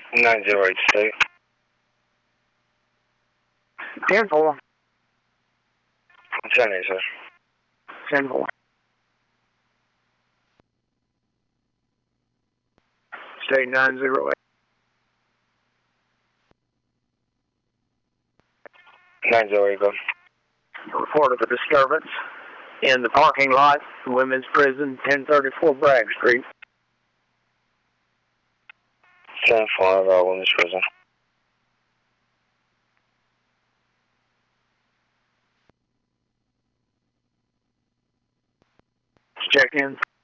908 state. 10-4. 10-8, sir. 10-4. State 908. 908, go. Report of a disturbance in the parking lot, Women's Prison, 1034 Bragg Street. 10-4, Women's Prison. Check in.